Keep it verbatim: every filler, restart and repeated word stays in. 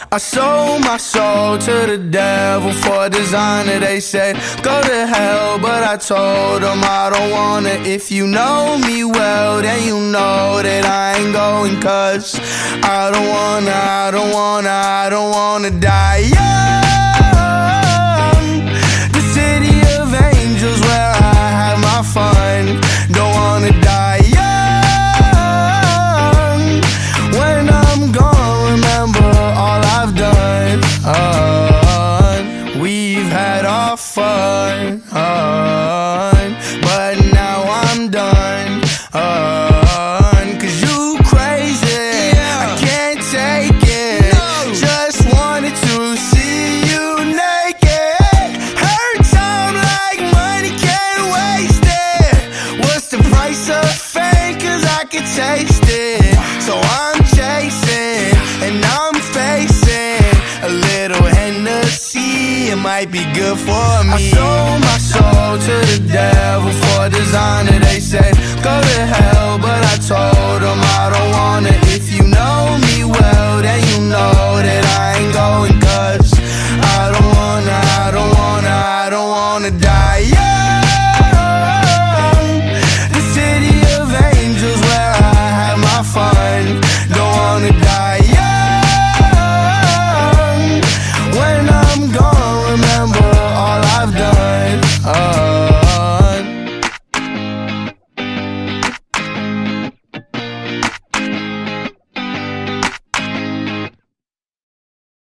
I sold my soul to the devil for a designer. They said go to hell, but I told them I don't wanna. If you know me well, then you know that I ain't going. Cause I don't wanna, I don't wanna, I don't wanna die young. The city of angels where I have my fun. Don't wanna die young. When I'm gone, remember all I've done. Uh, we've had our fun, uh, but now I'm done. Uh, Cause you crazy, I can't take it. Just wanted to see you naked. Hurt time like money, can't waste it. What's the price of fame? Cause I can taste it. So I'm chasing and I'm facing a little Hennessy. It might be good for me. I sold my soul to the devil for a designer. They said go to hell, but I told them I don't wanna. If you know me well, then you know that